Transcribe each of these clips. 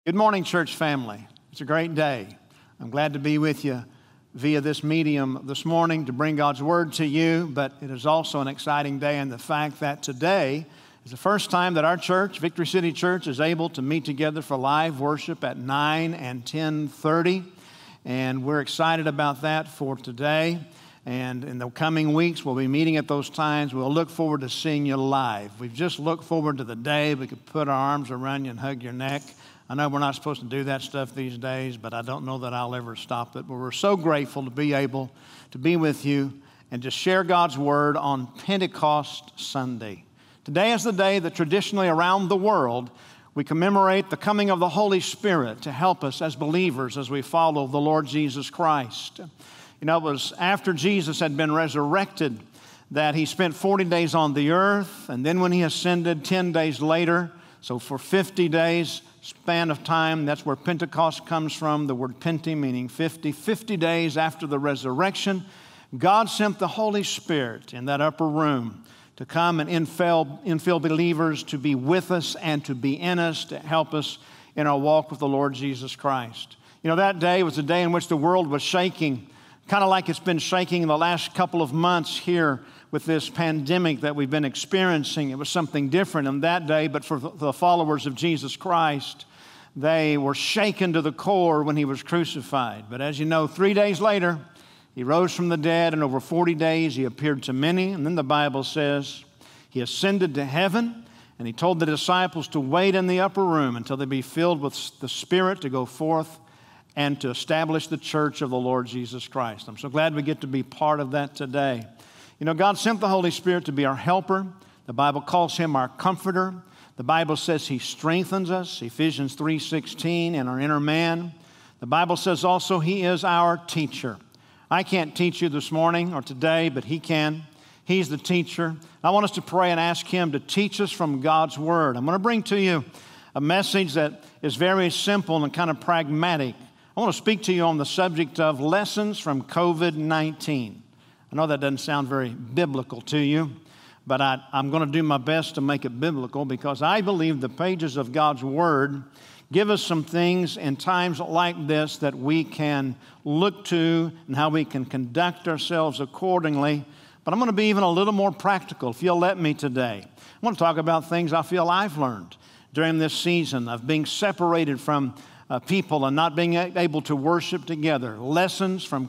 Good morning, church family. It's a great day. I'm glad to be with you via this medium this morning to bring God's Word to you, but it is also an exciting day in the fact that today is the first time that our church, Victory City Church, is able to meet together for live worship at 9 and 10:30, and we're excited about that for today. And in the coming weeks, we'll be meeting at those times. We'll look forward to seeing you live. We've just looked forward to the day we could put our arms around you and hug your neck. I know we're not supposed to do that stuff these days, but I don't know that I'll ever stop it. But we're so grateful to be able to be with you and to share God's Word on Pentecost Sunday. Today is the day that traditionally around the world we commemorate the coming of the Holy Spirit to help us as believers as we follow the Lord Jesus Christ. You know, it was after Jesus had been resurrected that he spent 40 days on the earth, and then when he ascended 10 days later, so for 50 days span of time, that's where Pentecost comes from, the word Pente meaning 50. 50 days after the resurrection, God sent the Holy Spirit in that upper room to come and infill believers to be with us and to be in us, to help us in our walk with the Lord Jesus Christ. You know, that day was a day in which the world was shaking, kind of like it's been shaking in the last couple of months here with this pandemic that we've been experiencing. It was something different on that day, but for the followers of Jesus Christ, they were shaken to the core when he was crucified. But as you know, 3 days later, he rose from the dead, and over 40 days he appeared to many. And then the Bible says he ascended to heaven, and he told the disciples to wait in the upper room until they be filled with the Spirit to go forth and to establish the church of the Lord Jesus Christ. I'm so glad we get to be part of that today. You know, God sent the Holy Spirit to be our helper. The Bible calls him our comforter. The Bible says he strengthens us, Ephesians 3:16, in our inner man. The Bible says also he is our teacher. I can't teach you this morning or today, but he can. He's the teacher. I want us to pray and ask him to teach us from God's Word. I'm going to bring to you a message that is very simple and kind of pragmatic. I want to speak to you on the subject of lessons from COVID-19. I know that doesn't sound very biblical to you, but I'm going to do my best to make it biblical because I believe the pages of God's Word give us some things in times like this that we can look to and how we can conduct ourselves accordingly. But I'm going to be even a little more practical, if you'll let me today. I want to talk about things I feel I've learned during this season of being separated from people and not being able to worship together. Lessons from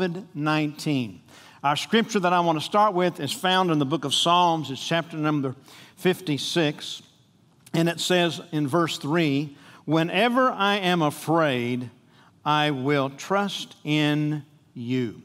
COVID-19. Our scripture that I want to start with is found in the book of Psalms. It's chapter number 56. And it says in verse 3, "Whenever I am afraid, I will trust in you."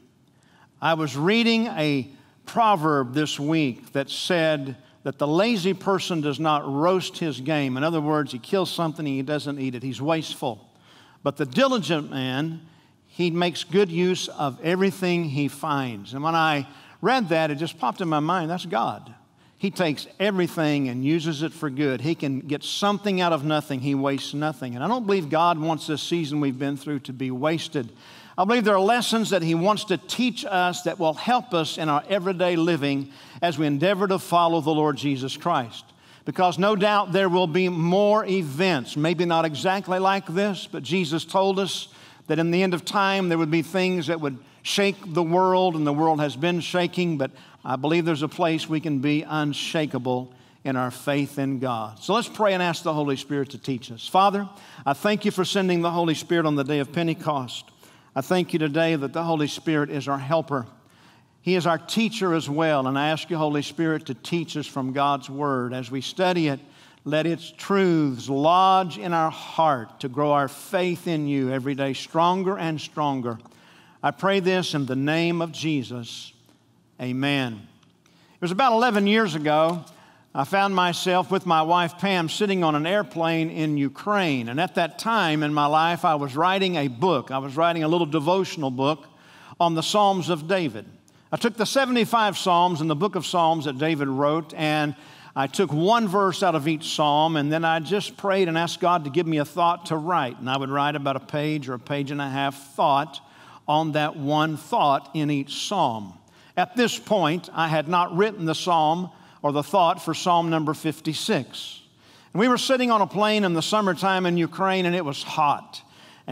I was reading a proverb this week that said that the lazy person does not roast his game. In other words, he kills something and he doesn't eat it. He's wasteful. But the diligent man, he makes good use of everything he finds. And when I read that, it just popped in my mind, that's God. He takes everything and uses it for good. He can get something out of nothing. He wastes nothing. And I don't believe God wants this season we've been through to be wasted. I believe there are lessons that he wants to teach us that will help us in our everyday living as we endeavor to follow the Lord Jesus Christ. Because no doubt there will be more events, maybe not exactly like this, but Jesus told us that in the end of time there would be things that would shake the world, and the world has been shaking, but I believe there's a place we can be unshakable in our faith in God. So let's pray and ask the Holy Spirit to teach us. Father, I thank you for sending the Holy Spirit on the day of Pentecost. I thank you today that the Holy Spirit is our helper. He is our teacher as well, and I ask you, Holy Spirit, to teach us from God's Word. As we study it, let its truths lodge in our heart to grow our faith in you every day stronger and stronger. I pray this in the name of Jesus. Amen. It was about 11 years ago, I found myself with my wife Pam sitting on an airplane in Ukraine. And at that time in my life, I was writing a book. I was writing a little devotional book on the Psalms of David. I took the 75 Psalms in the book of Psalms that David wrote, and I took one verse out of each psalm, and then I just prayed and asked God to give me a thought to write. And I would write about a page or a page and a half thought on that one thought in each psalm. At this point, I had not written the psalm or the thought for Psalm number 56. We were sitting on a plane in the summertime in Ukraine, and it was hot.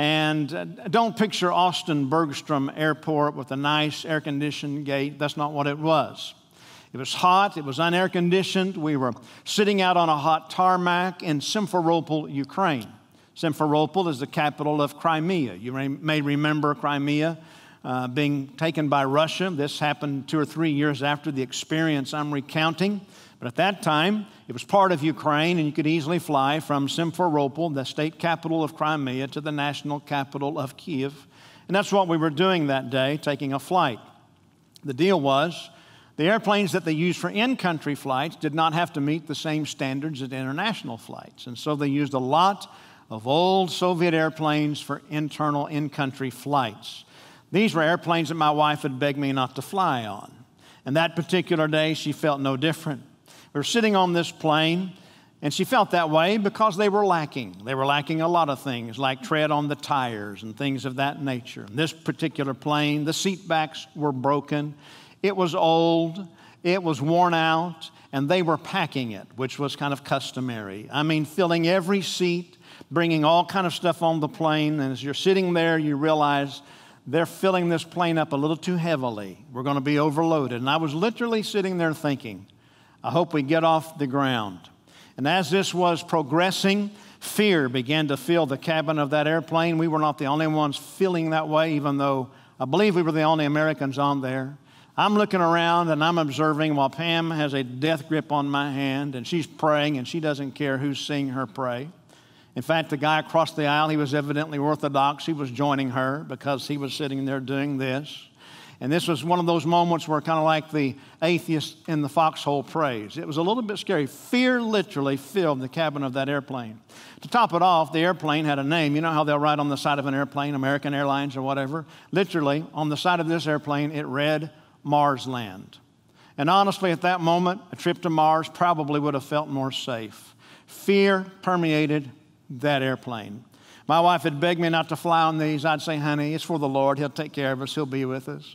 And don't picture Austin Bergstrom Airport with a nice air-conditioned gate. That's not what it was. It was hot. It was unair-conditioned. We were sitting out on a hot tarmac in Simferopol, Ukraine. Simferopol is the capital of Crimea. You may remember Crimea being taken by Russia. This happened 2 or 3 years after the experience I'm recounting. But at that time, it was part of Ukraine, and you could easily fly from Simferopol, the state capital of Crimea, to the national capital of Kyiv. And that's what we were doing that day, taking a flight. The deal was, the airplanes that they used for in-country flights did not have to meet the same standards as international flights. And so they used a lot of old Soviet airplanes for internal in-country flights. These were airplanes that my wife had begged me not to fly on. And that particular day, she felt no different. We were sitting on this plane, and she felt that way because they were lacking. They were lacking a lot of things, like tread on the tires and things of that nature. This particular plane, the seat backs were broken. It was old. It was worn out, and they were packing it, which was kind of customary. I mean, filling every seat, bringing all kind of stuff on the plane, and as you're sitting there, you realize they're filling this plane up a little too heavily. We're going to be overloaded. And I was literally sitting there thinking, I hope we get off the ground. And as this was progressing, fear began to fill the cabin of that airplane. We were not the only ones feeling that way, even though I believe we were the only Americans on there. I'm looking around and I'm observing while Pam has a death grip on my hand, and she's praying, and she doesn't care who's seeing her pray. In fact, the guy across the aisle, he was evidently Orthodox. He was joining her because he was sitting there doing this. And this was one of those moments where kind of like the atheist in the foxhole prays. It was a little bit scary. Fear literally filled the cabin of that airplane. To top it off, the airplane had a name. You know how they'll write on the side of an airplane, American Airlines or whatever? Literally, on the side of this airplane, it read Marsland. And honestly, at that moment, a trip to Mars probably would have felt more safe. Fear permeated that airplane. My wife had begged me not to fly on these. I'd say, honey, it's for the Lord. He'll take care of us. He'll be with us.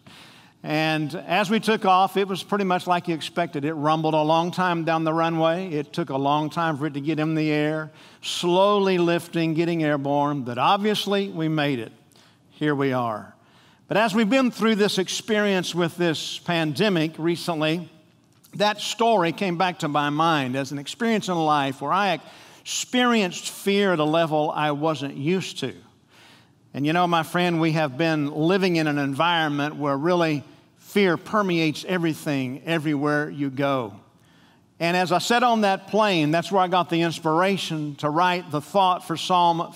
And as we took off, it was pretty much like you expected. It rumbled a long time down the runway. It took a long time for it to get in the air, slowly lifting, getting airborne. But obviously, we made it. Here we are. But as we've been through this experience with this pandemic recently, that story came back to my mind as an experience in life where I experienced fear at a level I wasn't used to. And you know, my friend, we have been living in an environment where really fear permeates everything, everywhere you go. And as I sat on that plane, that's where I got the inspiration to write the thought for Psalm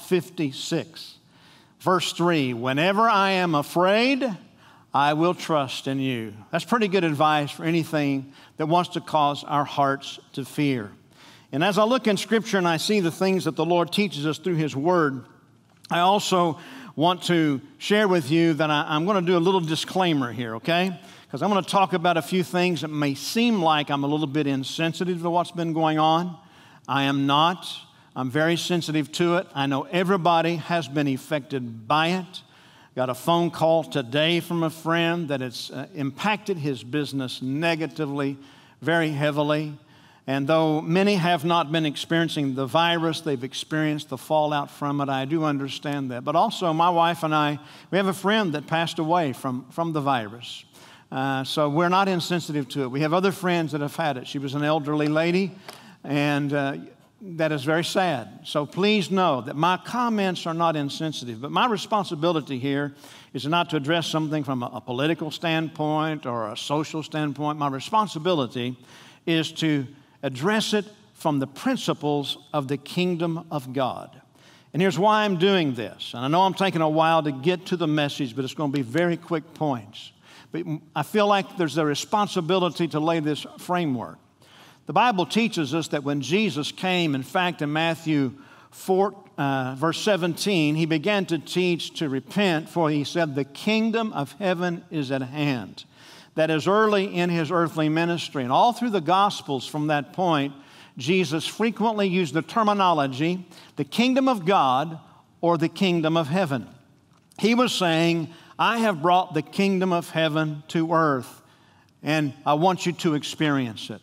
56. Verse 3, whenever I am afraid, I will trust in you. That's pretty good advice for anything that wants to cause our hearts to fear. And as I look in Scripture and I see the things that the Lord teaches us through His Word, I also want to share with you that I'm going to do a little disclaimer here, okay? Because I'm going to talk about a few things that may seem like I'm a little bit insensitive to what's been going on. I am not. I'm very sensitive to it. I know everybody has been affected by it. Got a phone call today from a friend that it's impacted his business negatively, very heavily. And though many have not been experiencing the virus, they've experienced the fallout from it. I do understand that. But also, my wife and I, we have a friend that passed away from the virus. So we're not insensitive to it. We have other friends that have had it. She was an elderly lady, and that is very sad. So please know that my comments are not insensitive. But my responsibility here is not to address something from a political standpoint or a social standpoint. My responsibility is to address it from the principles of the kingdom of God. And here's why I'm doing this. And I know I'm taking a while to get to the message, but it's going to be very quick points. But I feel like there's a responsibility to lay this framework. The Bible teaches us that when Jesus came, in fact, in Matthew 4, verse 17, he began to teach to repent, for he said, the kingdom of heaven is at hand. That is early in his earthly ministry. And all through the Gospels from that point, Jesus frequently used the terminology, the kingdom of God or the kingdom of heaven. He was saying, I have brought the kingdom of heaven to earth, and I want you to experience it.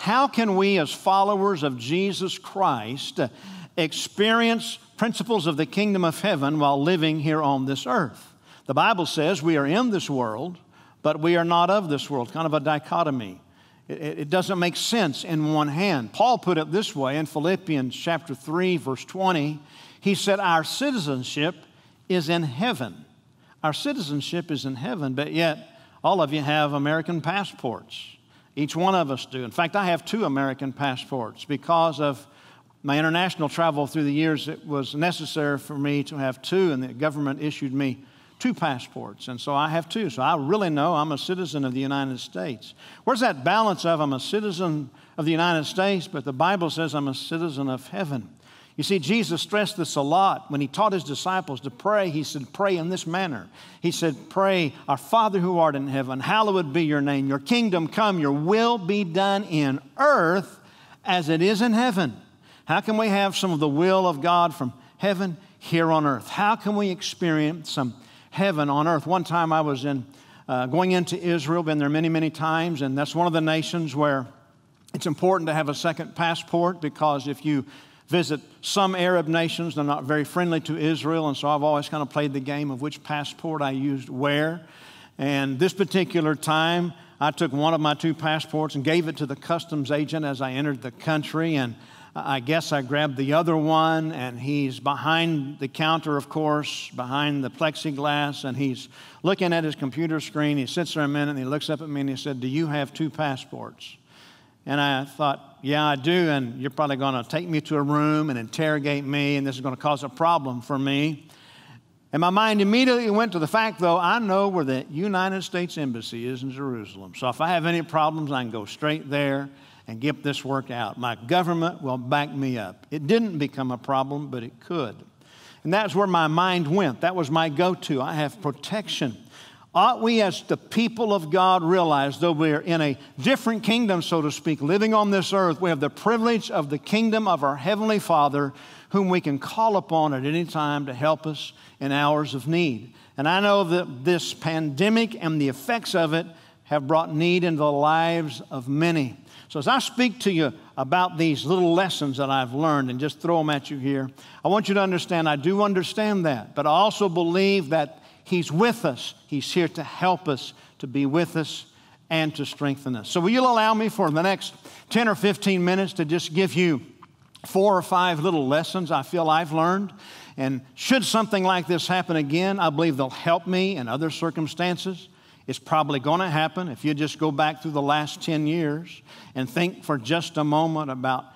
How can we as followers of Jesus Christ experience principles of the kingdom of heaven while living here on this earth? The Bible says we are in this world, but we are not of this world, kind of a dichotomy. It doesn't make sense in one hand. Paul put it this way in Philippians chapter 3, verse 20. He said, our citizenship is in heaven. Our citizenship is in heaven, but yet all of you have American passports. Each one of us do. In fact, I have 2 American passports. Because of my international travel through the years, it was necessary for me to have 2, and the government issued me 2 passports, and so I have 2. So I really know I'm a citizen of the United States. Where's that balance of I'm a citizen of the United States, but the Bible says I'm a citizen of heaven? You see, Jesus stressed this a lot. When he taught his disciples to pray, he said, pray in this manner. He said, pray, our Father who art in heaven, hallowed be your name. Your kingdom come, your will be done in earth as it is in heaven. How can we have some of the will of God from heaven here on earth? How can we experience some heaven on earth? One time I was going into Israel, been there many, many times, and that's one of the nations where it's important to have a second passport, because if you visit some Arab nations, they're not very friendly to Israel, and so I've always kind of played the game of which passport I used where. And this particular time, I took one of my 2 passports and gave it to the customs agent as I entered the country, and I guess I grabbed the other one, and he's behind the counter, of course, behind the plexiglass, and he's looking at his computer screen. He sits there a minute, and he looks up at me, and he said, do you have 2 passports? And I thought, yeah, I do, and you're probably going to take me to a room and interrogate me, and this is going to cause a problem for me. And my mind immediately went to the fact, though, I know where the United States Embassy is in Jerusalem. So if I have any problems, I can go straight there and get this worked out. My government will back me up. It didn't become a problem, but it could. And that's where my mind went. That was my go-to. I have protection. Ought we as the people of God realize, though we are in a different kingdom, so to speak, living on this earth, we have the privilege of the kingdom of our Heavenly Father, whom we can call upon at any time to help us in hours of need. And I know that this pandemic and the effects of it have brought need into the lives of many. So as I speak to you about these little lessons that I've learned and just throw them at you here, I want you to understand I do understand that, but I also believe that He's with us. He's here to help us, to be with us, and to strengthen us. So will you allow me for the next 10 or 15 minutes to just give you 4 or 5 little lessons I feel I've learned. And should something like this happen again, I believe they'll help me in other circumstances. It's probably going to happen if you just go back through the last 10 years and think for just a moment about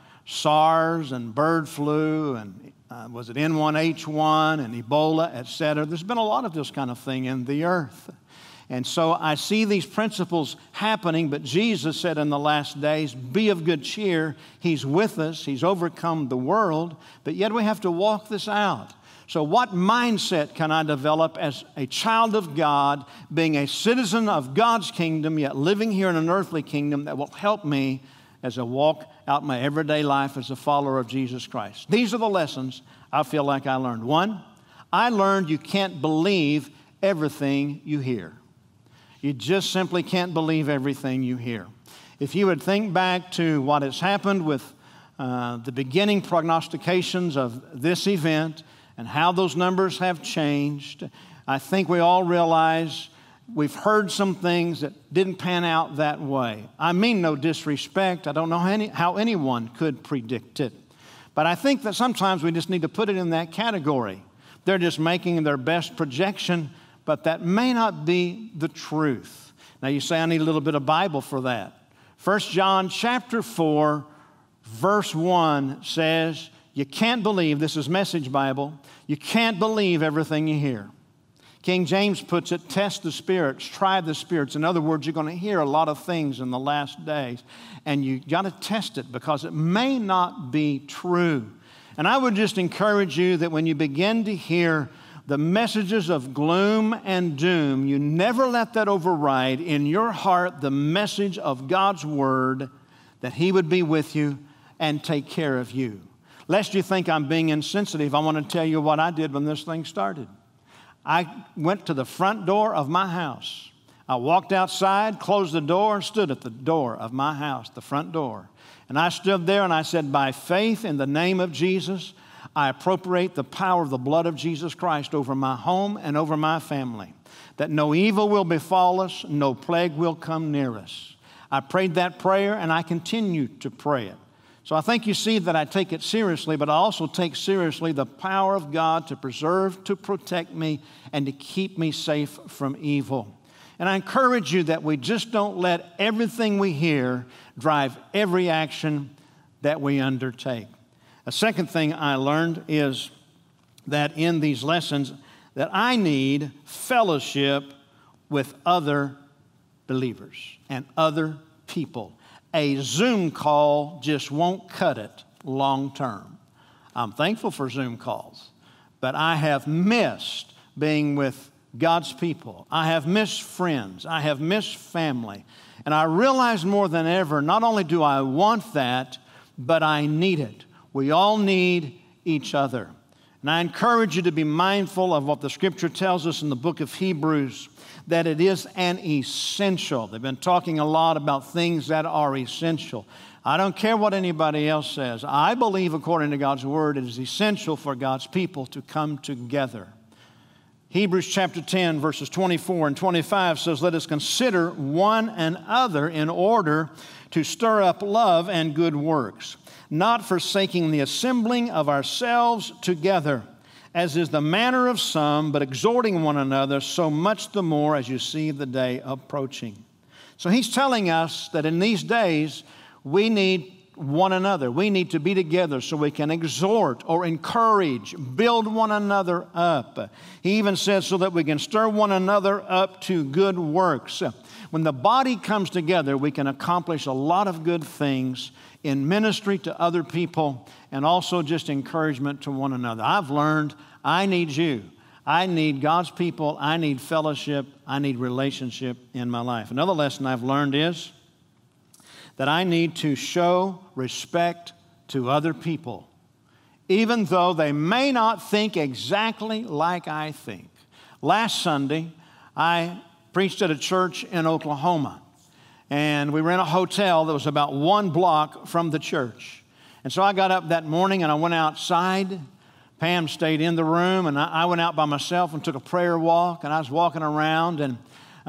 SARS and bird flu and was it N1H1 and Ebola, et cetera. There's been a lot of this kind of thing in the earth. And so I see these principles happening, but Jesus said in the last days, be of good cheer. He's with us. He's overcome the world, but yet we have to walk this out. So what mindset can I develop as a child of God, being a citizen of God's kingdom, yet living here in an earthly kingdom that will help me as I walk out my everyday life as a follower of Jesus Christ? These are the lessons I feel like I learned. 1, I learned you can't believe everything you hear. You just simply can't believe everything you hear. If you would think back to what has happened with the beginning prognostications of this event and how those numbers have changed, I think we all realize we've heard some things that didn't pan out that way. I mean no disrespect. I don't know how anyone could predict it. But I think that sometimes we just need to put it in that category. They're just making their best projection, but that may not be the truth. Now you say, I need a little bit of Bible for that. 1 John chapter 4, verse 1 says, you can't believe, this is Message Bible, you can't believe everything you hear. King James puts it, test the spirits, try the spirits. In other words, you're going to hear a lot of things in the last days, and you got to test it because it may not be true. And I would just encourage you that when you begin to hear the messages of gloom and doom, you never let that override in your heart the message of God's Word, that He would be with you and take care of you. Lest you think I'm being insensitive, I want to tell you what I did when this thing started. I went to the front door of my house. I walked outside, closed the door, and stood at the door of my house, the front door. And I stood there and I said, by faith in the name of Jesus, I appropriate the power of the blood of Jesus Christ over my home and over my family, that no evil will befall us, no plague will come near us. I prayed that prayer and I continue to pray it. So I think you see that I take it seriously, but I also take seriously the power of God to preserve, to protect me, and to keep me safe from evil. And I encourage you that we just don't let everything we hear drive every action that we undertake. A second thing I learned is that in these lessons that I need fellowship with other believers and other people. A Zoom call just won't cut it long term. I'm thankful for Zoom calls, but I have missed being with God's people. I have missed friends. I have missed family. And I realize more than ever, not only do I want that, but I need it. We all need each other. And I encourage you to be mindful of what the Scripture tells us in the book of Hebrews, that it is an essential. They've been talking a lot about things that are essential. I don't care what anybody else says. I believe, according to God's Word, it is essential for God's people to come together. Hebrews chapter 10, verses 24 and 25 says, let us consider one another in order to stir up love and good works, not forsaking the assembling of ourselves together, as is the manner of some, but exhorting one another, so much the more as you see the day approaching. So he's telling us that in these days, we need one another. We need to be together so we can exhort or encourage, build one another up. He even says so that we can stir one another up to good works. When the body comes together, we can accomplish a lot of good things in ministry to other people and also just encouragement to one another. I've learned I need you. I need God's people. I need fellowship. I need relationship in my life. Another lesson I've learned is that I need to show respect to other people, even though they may not think exactly like I think. Last Sunday, I preached at a church in Oklahoma, and we were in a hotel that was about 1 block from the church. And so I got up that morning and I went outside. Pam stayed in the room, and I went out by myself and took a prayer walk, and I was walking around, and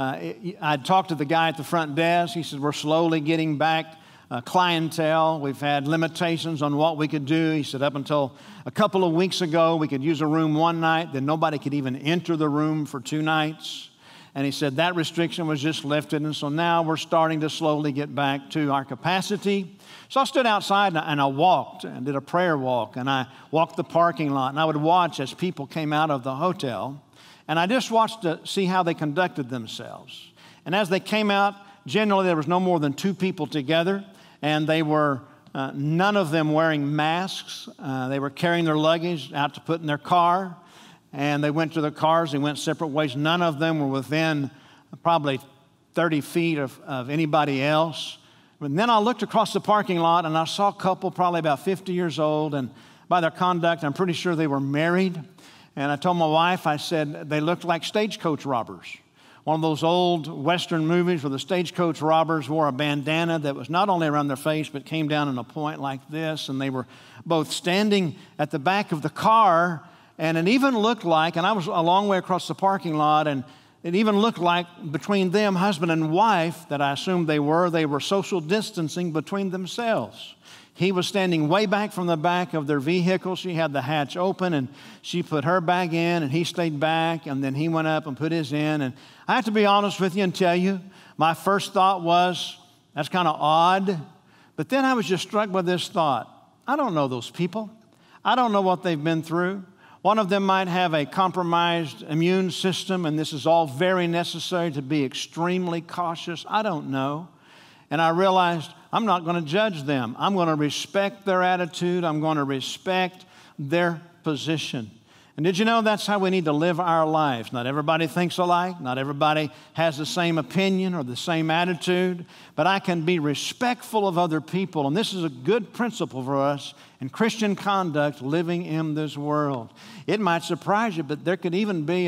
I talked to the guy at the front desk. He said, we're slowly getting back clientele. We've had limitations on what we could do. He said, up until a couple of weeks ago, we could use a room one night, then nobody could even enter the room for 2 nights. And he said that restriction was just lifted, and so now we're starting to slowly get back to our capacity. So I stood outside and I walked and did a prayer walk, and I walked the parking lot, and I would watch as people came out of the hotel, and I just watched to see how they conducted themselves. And as they came out, generally there was no more than 2 people together, and they were none of them wearing masks. They were carrying their luggage out to put in their car, and they went to their cars. They went separate ways. None of them were within probably 30 feet of anybody else. But then I looked across the parking lot, and I saw a couple probably about 50 years old, and by their conduct, I'm pretty sure they were married. And I told my wife, I said, they looked like stagecoach robbers. One of those old Western movies where the stagecoach robbers wore a bandana that was not only around their face, but came down in a point like this. And they were both standing at the back of the car, and it even looked like, and I was a long way across the parking lot, and it even looked like between them, husband and wife, that I assumed they were social distancing between themselves. He was standing way back from the back of their vehicle. She had the hatch open, and she put her bag in, and he stayed back, and then he went up and put his in. And I have to be honest with you and tell you, my first thought was, that's kind of odd. But then I was just struck by this thought. I don't know those people. I don't know what they've been through. One of them might have a compromised immune system, and this is all very necessary to be extremely cautious. I don't know. And I realized I'm not going to judge them. I'm going to respect their attitude. I'm going to respect their position. And did you know that's how we need to live our lives? Not everybody thinks alike. Not everybody has the same opinion or the same attitude. But I can be respectful of other people. And this is a good principle for us in Christian conduct living in this world. It might surprise you, but there could even be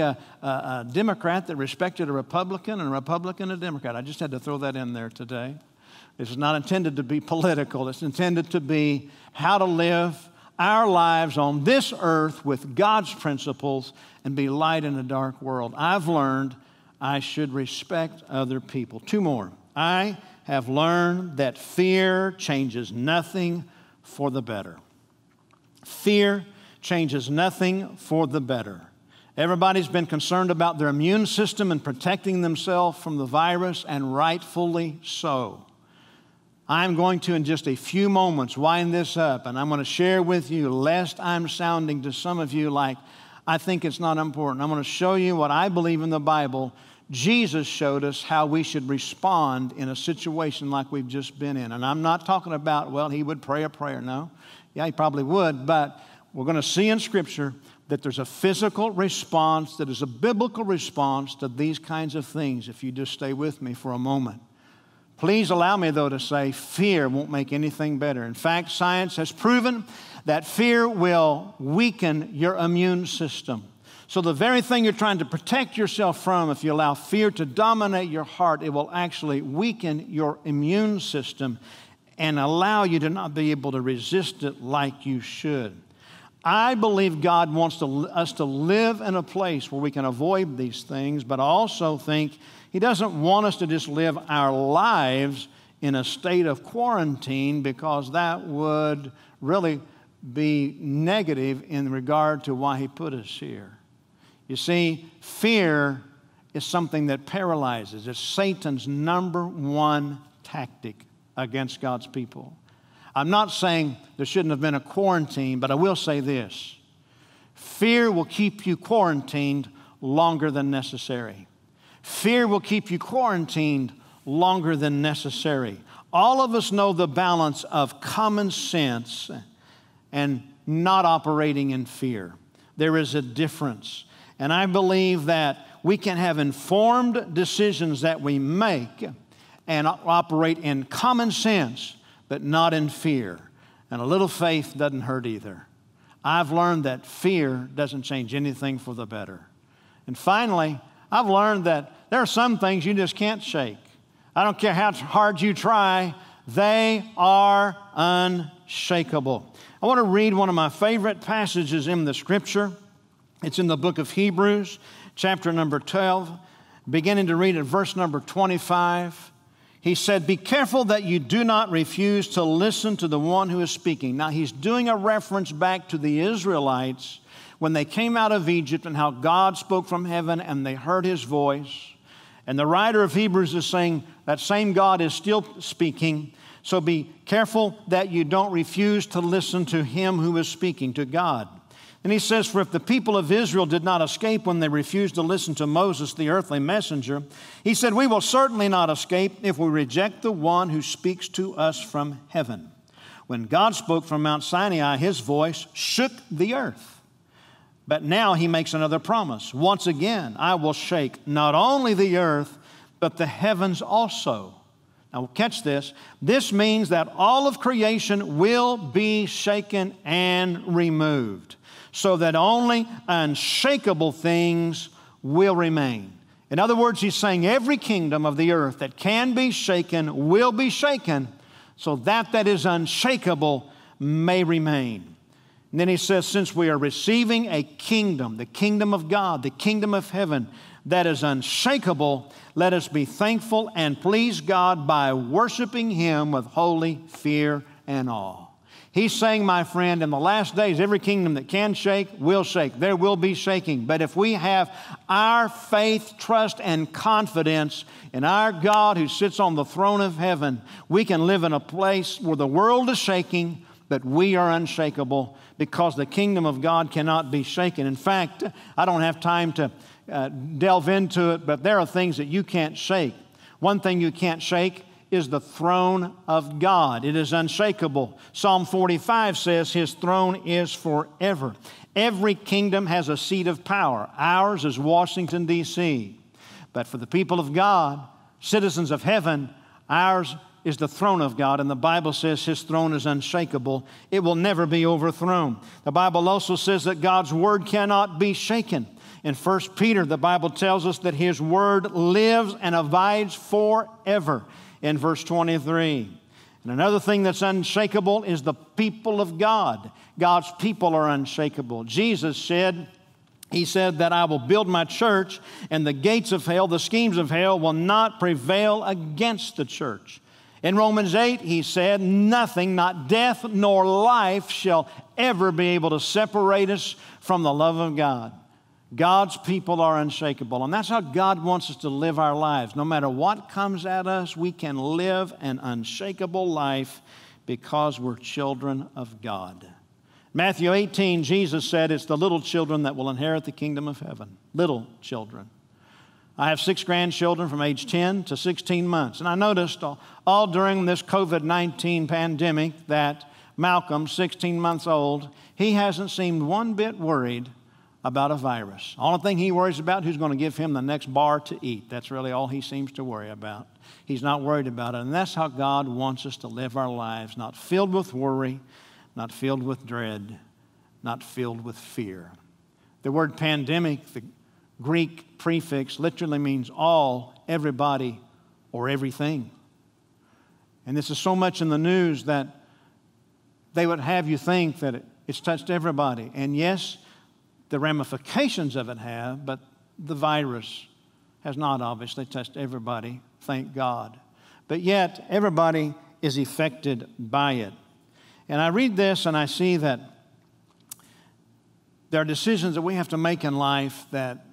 a Democrat that respected a Republican and a Republican a Democrat. I just had to throw that in there today. This is not intended to be political. It's intended to be how to live our lives on this earth with God's principles and be light in a dark world. I've learned I should respect other people. Two more. I have learned that fear changes nothing for the better. Fear changes nothing for the better. Everybody's been concerned about their immune system and protecting themselves from the virus, and rightfully so. I'm going to, in just a few moments, wind this up, and I'm going to share with you, lest I'm sounding to some of you like I think it's not important. I'm going to show you what I believe in the Bible. Jesus showed us how we should respond in a situation like we've just been in. And I'm not talking about, well, he would pray a prayer. No. Yeah, he probably would. But we're going to see in Scripture that there's a physical response that is a biblical response to these kinds of things, if you just stay with me for a moment. Please allow me, though, to say fear won't make anything better. In fact, science has proven that fear will weaken your immune system. So the very thing you're trying to protect yourself from, if you allow fear to dominate your heart, it will actually weaken your immune system and allow you to not be able to resist it like you should. I believe God wants us to live in a place where we can avoid these things, but I also think He doesn't want us to just live our lives in a state of quarantine, because that would really be negative in regard to why He put us here. You see, fear is something that paralyzes. It's Satan's number one tactic against God's people. I'm not saying there shouldn't have been a quarantine, but I will say this. Fear will keep you quarantined longer than necessary. Fear will keep you quarantined longer than necessary. All of us know the balance of common sense and not operating in fear. There is a difference. And I believe that we can have informed decisions that we make and operate in common sense, but not in fear. And a little faith doesn't hurt either. I've learned that fear doesn't change anything for the better. And finally, I've learned that there are some things you just can't shake. I don't care how hard you try, they are unshakable. I want to read one of my favorite passages in the Scripture. It's in the book of Hebrews, chapter number 12, beginning to read at verse number 25. He said, "Be careful that you do not refuse to listen to the one who is speaking." Now, he's doing a reference back to the Israelites when they came out of Egypt and how God spoke from heaven and they heard His voice. And the writer of Hebrews is saying that same God is still speaking. So be careful that you don't refuse to listen to Him who is speaking, to God. And he says, "For if the people of Israel did not escape when they refused to listen to Moses, the earthly messenger, he said, we will certainly not escape if we reject the one who speaks to us from heaven. When God spoke from Mount Sinai, His voice shook the earth. But now He makes another promise. Once again, I will shake not only the earth, but the heavens also." Now catch this. This means that all of creation will be shaken and removed, so that only unshakable things will remain. In other words, he's saying every kingdom of the earth that can be shaken will be shaken, so that is unshakable may remain. And then he says, since we are receiving a kingdom, the kingdom of God, the kingdom of heaven, that is unshakable, let us be thankful and please God by worshiping Him with holy fear and awe. He's saying, my friend, in the last days, every kingdom that can shake will shake. There will be shaking. But if we have our faith, trust, and confidence in our God who sits on the throne of heaven, we can live in a place where the world is shaking, but we are unshakable, because the kingdom of God cannot be shaken. In fact, I don't have time to delve into it, but there are things that you can't shake. One thing you can't shake is the throne of God. It is unshakable. Psalm 45 says His throne is forever. Every kingdom has a seat of power. Ours is Washington, D.C. But for the people of God, citizens of heaven, ours is the throne of God, and the Bible says His throne is unshakable. It will never be overthrown. The Bible also says that God's word cannot be shaken. In 1 Peter, the Bible tells us that His word lives and abides forever. in verse 23. And another thing that's unshakable is the people of God. God's people are unshakable. Jesus said, He said that I will build my church, and the gates of hell, the schemes of hell, will not prevail against the church. In Romans 8, He said, nothing, not death nor life, shall ever be able to separate us from the love of God. God's people are unshakable, and that's how God wants us to live our lives. No matter what comes at us, we can live an unshakable life because we're children of God. Matthew 18, Jesus said, it's the little children that will inherit the kingdom of heaven. Little children. I have 6 grandchildren from age 10 to 16 months, and I noticed all during this COVID-19 pandemic that Malcolm, 16 months old, he hasn't seemed one bit worried about a virus. The only thing he worries about, who's going to give him the next bar to eat. That's really all he seems to worry about. He's not worried about it. And that's how God wants us to live our lives, not filled with worry, not filled with dread, not filled with fear. The word pandemic, the Greek prefix, literally means all, everybody, or everything. And this is so much in the news that they would have you think that it's touched everybody. And yes, the ramifications of it have, but the virus has not obviously touched everybody, thank God. But yet, everybody is affected by it. And I read this and I see that there are decisions that we have to make in life that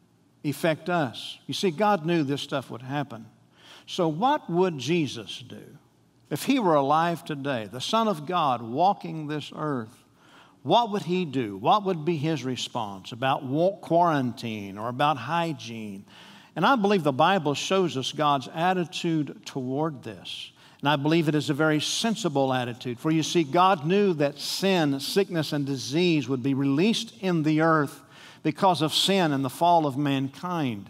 affect us. You see, God knew this stuff would happen. So what would Jesus do if He were alive today, the Son of God walking this earth? What would He do? What would be His response about quarantine or about hygiene? And I believe the Bible shows us God's attitude toward this. And I believe it is a very sensible attitude. For you see, God knew that sin, sickness, and disease would be released in the earth because of sin and the fall of mankind.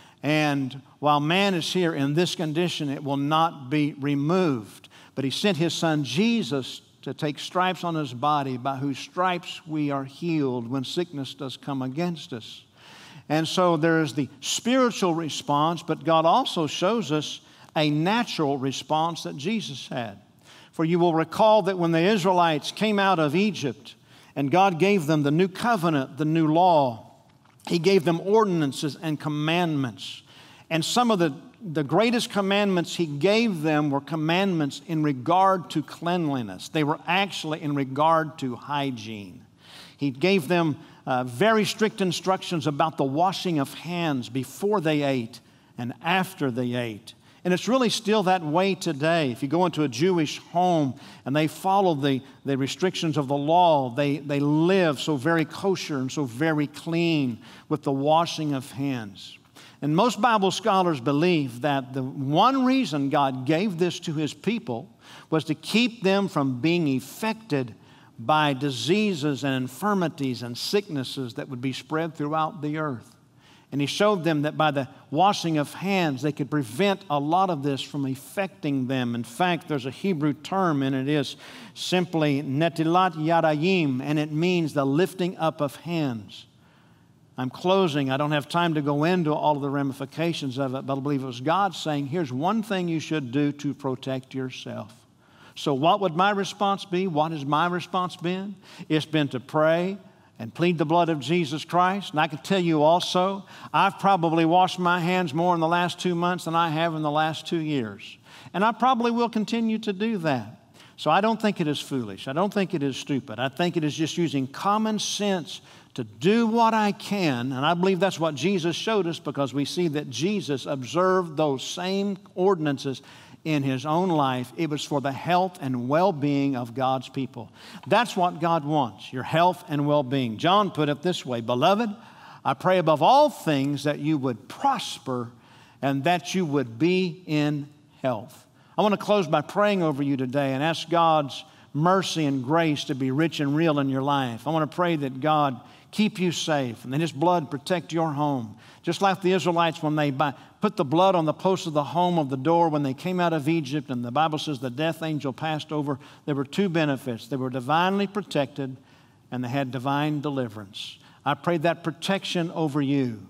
And while man is here in this condition, it will not be removed. But He sent His Son Jesus to take stripes on His body, by whose stripes we are healed when sickness does come against us. And so there is the spiritual response, but God also shows us a natural response that Jesus had. For you will recall that when the Israelites came out of Egypt and God gave them the new covenant, the new law, He gave them ordinances and commandments. And some of the greatest commandments He gave them were commandments in regard to cleanliness. They were actually in regard to hygiene. He gave them very strict instructions about the washing of hands before they ate and after they ate. And it's really still that way today. If you go into a Jewish home and they follow the restrictions of the law, they live so very kosher and so very clean with the washing of hands. And most Bible scholars believe that the one reason God gave this to His people was to keep them from being affected by diseases and infirmities and sicknesses that would be spread throughout the earth. And He showed them that by the washing of hands, they could prevent a lot of this from affecting them. In fact, there's a Hebrew term, and it is simply netilat yadayim, and it means the lifting up of hands. I'm closing. I don't have time to go into all of the ramifications of it, but I believe it was God saying, here's one thing you should do to protect yourself. So what would my response be? What has my response been? It's been to pray and plead the blood of Jesus Christ. And I can tell you also, I've probably washed my hands more in the last 2 months than I have in the last 2 years. And I probably will continue to do that. So I don't think it is foolish. I don't think it is stupid. I think it is just using common sense to do what I can. And I believe that's what Jesus showed us, because we see that Jesus observed those same ordinances in His own life. It was for the health and well-being of God's people. That's what God wants, your health and well-being. John put it this way, Beloved, I pray above all things that you would prosper and that you would be in health. I want to close by praying over you today and ask God's mercy and grace to be rich and real in your life. I want to pray that God keep you safe and that His blood protect your home. Just like the Israelites when they put the blood on the post of the home of the door when they came out of Egypt, and the Bible says the death angel passed over, there were two benefits. They were divinely protected and they had divine deliverance. I pray that protection over you. And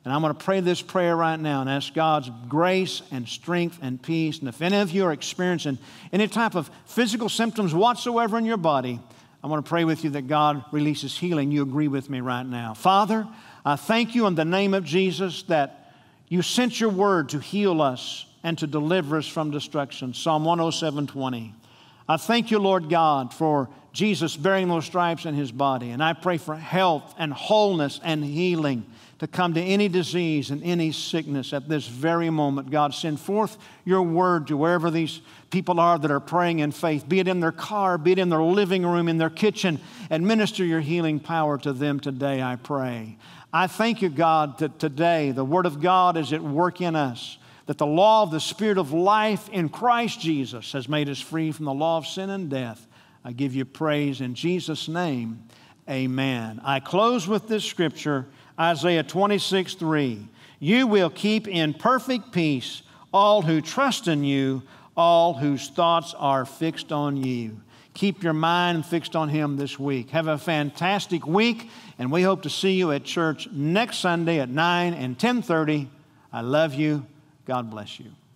And I'm going to pray this prayer right now and ask God's grace and strength and peace. And if any of you are experiencing any type of physical symptoms whatsoever in your body, I want to pray with you that God releases healing. You agree with me right now. Father, I thank you in the name of Jesus that you sent your word to heal us and to deliver us from destruction. Psalm 107:20. I thank you, Lord God, for Jesus bearing those stripes in his body. And I pray for health and wholeness and healing to come to any disease and any sickness at this very moment. God, send forth your word to wherever these people are that are praying in faith, be it in their car, be it in their living room, in their kitchen, and minister your healing power to them today, I pray. I thank you, God, that today the word of God is at work in us, that the law of the Spirit of life in Christ Jesus has made us free from the law of sin and death. I give you praise in Jesus' name, amen. I close with this scripture, Isaiah 26:3. You will keep in perfect peace all who trust in you, all whose thoughts are fixed on you. Keep your mind fixed on him this week. Have a fantastic week, and we hope to see you at church next Sunday at 9 and 10:30. I love you. God bless you.